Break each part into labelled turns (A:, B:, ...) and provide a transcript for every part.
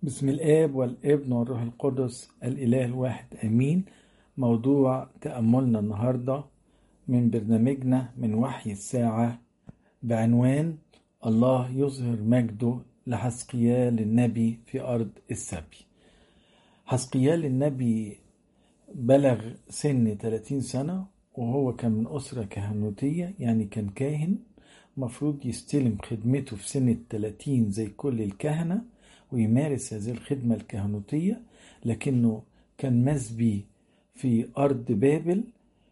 A: بسم الآب والابن والروح القدس الإله الواحد آمين. موضوع تأملنا النهاردة من برنامجنا من وحي الساعة بعنوان الله يظهر مجده لحزقيال النبي في أرض السبي. حزقيال النبي بلغ سن 30 سنة وهو كان من أسرة كهنوتية، يعني كان كاهن مفروض يستلم خدمته في سن 30 زي كل الكهنة ويمارس هذه الخدمة الكهنوتية، لكنه كان مسبي في أرض بابل،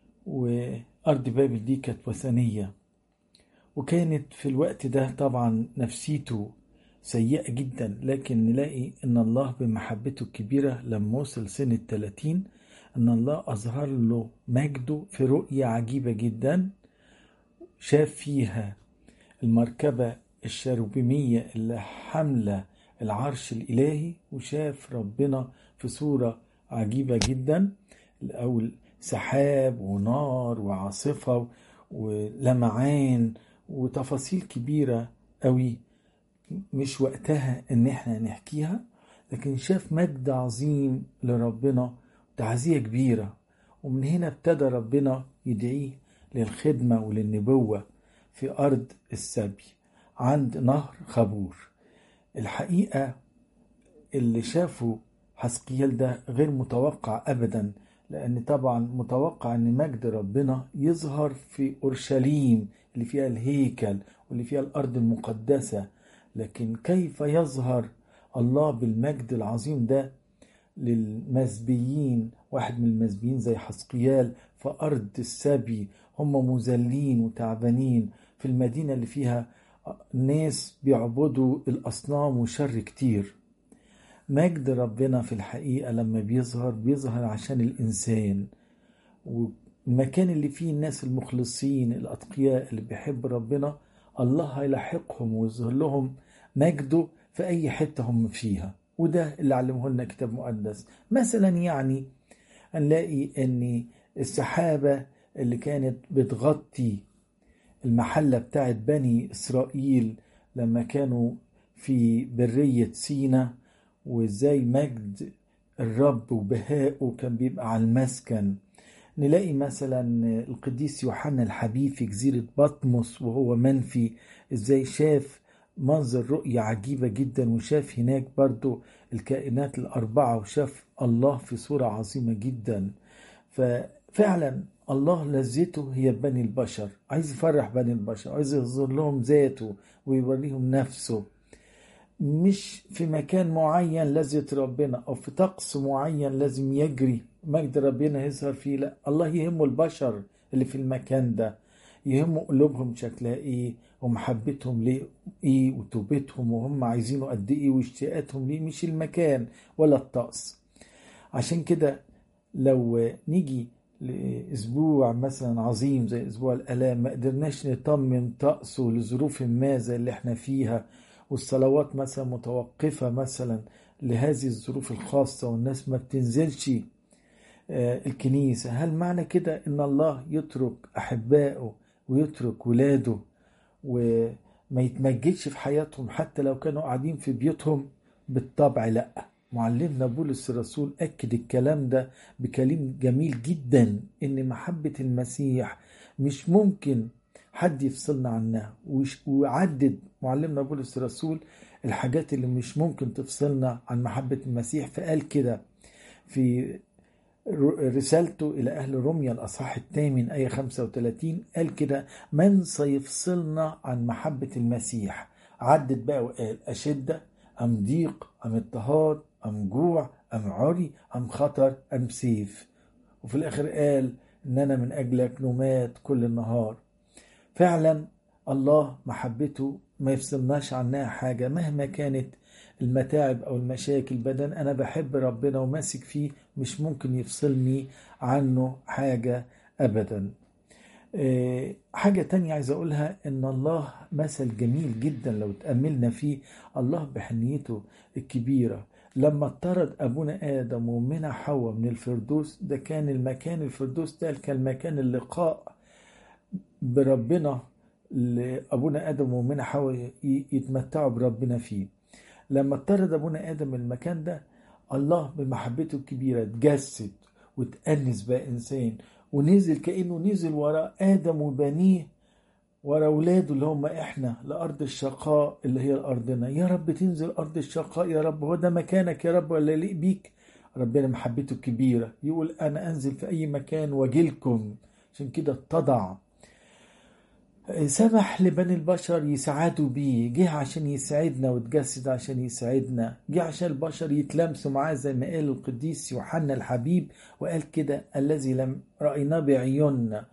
A: وأرض بابل دي كانت وثنية، وكانت في الوقت ده طبعا نفسيته سيئة جدا. لكن نلاقي ان الله بمحبته الكبيرة لما وصل سن 30 ان الله اظهر له مجده في رؤية عجيبة جدا. شاف فيها المركبة الشروبيمية اللي حاملة العرش الإلهي، وشاف ربنا في صورة عجيبة جدا. الأول سحاب ونار وعاصفة ولمعان وتفاصيل كبيرة قوي مش وقتها ان احنا نحكيها، لكن شاف مجد عظيم لربنا، تعزية كبيرة. ومن هنا ابتدى ربنا يدعيه للخدمة وللنبوة في أرض السبي عند نهر خبور. الحقيقة اللي شافه حزقيال ده غير متوقع أبدا، لأن طبعا متوقع أن مجد ربنا يظهر في أورشليم اللي فيها الهيكل واللي فيها الأرض المقدسة، لكن كيف يظهر الله بالمجد العظيم ده للمسبيين؟ واحد من المسبيين زي حزقيال في أرض السبي، هم مذلين وتعبانين في المدينة اللي فيها ناس بيعبدوا الأصنام وشر كتير. مجد ربنا في الحقيقة لما بيظهر عشان الإنسان، والمكان اللي فيه الناس المخلصين الأتقياء اللي بيحب ربنا الله هيلاحقهم ويظهر لهم مجده في أي حتة هم فيها. وده اللي علمه لنا كتاب مقدس. مثلا يعني هنلاقي أن السحابة اللي كانت بتغطي المحلة بتاعت بني إسرائيل لما كانوا في برية سينا، وإزاي مجد الرب وبهائه كان بيبقى على المسكن. نلاقي مثلا القديس يوحنا الحبيب في جزيرة بطمس وهو منفي، إزاي شاف منظر رؤية عجيبة جدا، وشاف هناك برضو الكائنات الأربعة، وشاف الله في صورة عظيمة جدا. ففعلا الله لذته هي بني البشر، عايز يفرح بني البشر، عايز يظهر لهم ذاته ويوريهم نفسه، مش في مكان معين لذة ربنا أو في طقس معين لازم يجري مجد ربنا يظهر فيه. لا، الله يهمه البشر اللي في المكان ده، يهمه قلوبهم شكلها ايه ومحبتهم ليه ايه وتوبتهم وهم عايزينه قد ايه واشتياقاتهم ليه، مش المكان ولا الطقس. عشان كده لو نيجي لأسبوع مثلا عظيم زي أسبوع الآلام ما قدرناش نطمن طقسه لظروف ما زي اللي احنا فيها، والصلوات مثلا متوقفة مثلا لهذه الظروف الخاصة، والناس ما بتنزلش الكنيسة، هل معنى كده ان الله يترك احبائه ويترك ولاده وما يتمجدش في حياتهم حتى لو كانوا قاعدين في بيوتهم؟ بالطبع لا. معلمنا بولس الرسول أكد الكلام ده بكلام جميل جدا، ان محبة المسيح مش ممكن حد يفصلنا عنها. وعدد معلمنا بولس الرسول الحاجات اللي مش ممكن تفصلنا عن محبة المسيح، فقال كده في رسالته إلى أهل روميا الأصحاح 8 آية 35، قال كده: من سيفصلنا عن محبة المسيح؟ عدد بقى وقال: أشدة أم ضيق أم اضطهاد أم جوع أم عري أم خطر أم سيف. وفي الآخر قال: إننا من أجلك نمات كل النهار. فعلا الله محبته ما يفصلناش عنها حاجة مهما كانت المتاعب أو المشاكل. بدن أنا بحب ربنا وماسك فيه مش ممكن يفصلني عنه حاجة أبدا. حاجة تانية عايز أقولها، إن الله مثل جميل جدا لو تأملنا فيه. الله بحنيته الكبيرة لما اطرد أبونا آدم ومنى حواء من الفردوس، ده كان المكان الفردوس ده كان مكان اللقاء بربنا لأبونا آدم ومنى حواء يتمتعوا بربنا فيه. لما اطرد ابونا ادم من المكان ده، الله بمحبته الكبيرة اتجسد وتأنس بقى انسان، ونزل كأنه نزل وراء ادم وبنيه، ورا اولاده اللي هم احنا، لارض الشقاء اللي هي ارضنا. يا رب تنزل ارض الشقاء يا رب، هو ده مكانك يا رب ولا يليق بيك؟ ربنا محبته كبيرة يقول انا انزل في اي مكان واجيلكم. عشان كده اتضع، سمح لبني البشر يسعدوا بيه، جه عشان يسعدنا وتجسد عشان يسعدنا، جه عشان البشر يتلمسوا معاه زي ما قال القديس يوحنا الحبيب، وقال كده الذي لم رأيناه بعيوننا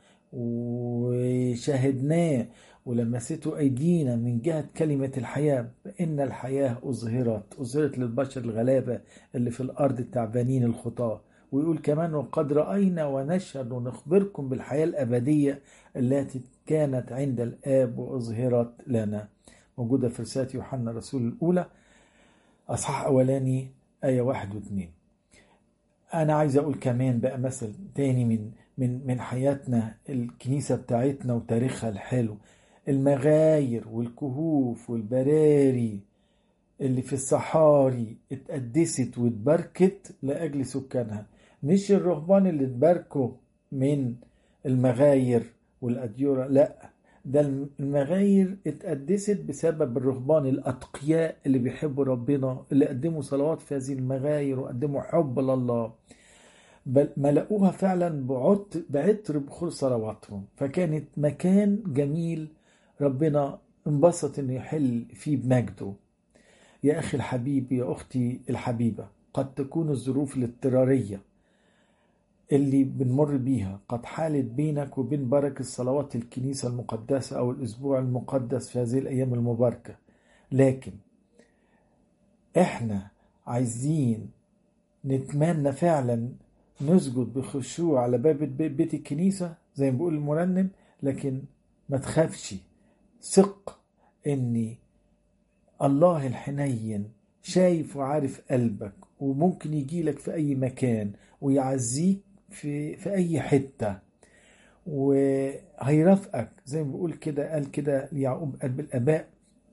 A: وشاهدناه ولمسته أيدينا من جهة كلمة الحياة، إن الحياة أظهرت للبشر الغلابة اللي في الأرض التعبانين الخطاة. ويقول كمان وقد رأينا ونشهد ونخبركم بالحياة الأبدية التي كانت عند الآب وأظهرت لنا. موجودة في رسالة يوحنا الرسول الأولى أصحاح أولاني آية 1 و2. أنا عايز أقول كمان بقى مثل تاني من حياتنا الكنيسة بتاعتنا وتاريخها الحلو. المغاير والكهوف والبراري اللي في الصحاري اتقدست واتبركت لأجل سكانها، مش الرهبان اللي اتباركوا من المغاير والأديرة، لا، ده المغاير اتقدست بسبب الرهبان الأتقياء اللي بيحبوا ربنا، اللي قدموا صلوات في هذه المغاير وقدموا حب لله، بل ملأوها فعلا بعطر بخور صلواتهم، فكانت مكان جميل ربنا انبسط انه يحل فيه بمجده. يا أخي الحبيب، يا أختي الحبيبة، قد تكون الظروف الاضطرارية اللي بنمر بيها قد حالت بينك وبين بركة صلوات الكنيسة المقدسة أو الأسبوع المقدس في هذه الأيام المباركة، لكن إحنا عايزين نتمنى فعلا نسجد بخشوع على باب بيت الكنيسة زي ما بيقول المرنم، لكن ما تخافش، ثق إن الله الحنين شايف وعارف قلبك، وممكن يجيلك في أي مكان ويعزيك في أي حتة، وهيرافقك زي ما بيقول كده. قال كده ليعقوب قلب الآباء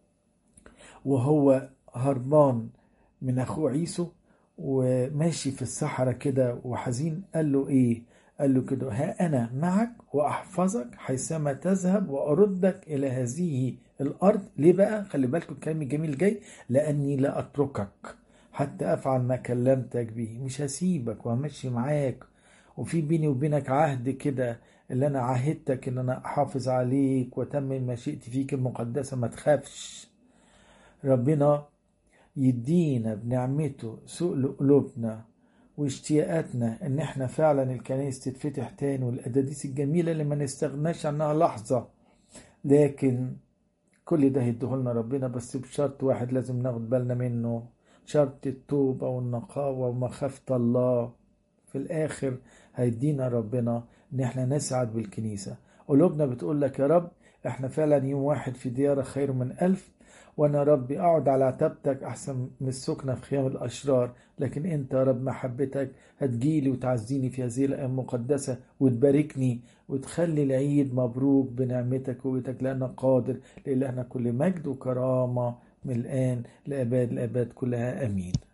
A: وهو هربان من أخوه عيسو وماشي في الصحراء كده وحزين، قال له إيه؟ قال له كده ها أنا معك وأحفظك حيثما تذهب وأردك إلى هذه الأرض. ليه بقى؟ خلي بالكم الكلام الجميل جاي، لأني لا أتركك حتى أفعل ما كلمتك به. مش هسيبك وهمشي معاك، وفي بيني وبينك عهد كده اللي أنا عهدتك إن أنا أحافظ عليك وتمم مشيئتي فيك المقدسة. ما تخافش، ربنا يدينا بنعمته سؤل قلوبنا واشتياقاتنا ان احنا فعلا الكنائس تتفتح تاني، والأداديس الجميلة اللي ما نستغناش عنها لحظة، لكن كل ده هيديهولنا ربنا بس بشرط واحد لازم ناخد بالنا منه، شرط التوبة والنقاوة ومخافة الله. في الآخر هيدينا ربنا ان احنا نسعد بالكنيسة. قلوبنا بتقول لك يا رب احنا فعلا يوم واحد في ديارة خير من 1000، وانا ربي اقعد على عتبتك احسن من السكنة في خيام الاشرار. لكن انت يا رب محبتك هتجيلي وتعزيني في هذه الايام المقدسة وتباركني وتخلي العيد مبروك بنعمتك وقوتك، لانك قادر. لإلهنا كل مجد وكرامة من الان لاباد الاباد كلها، امين.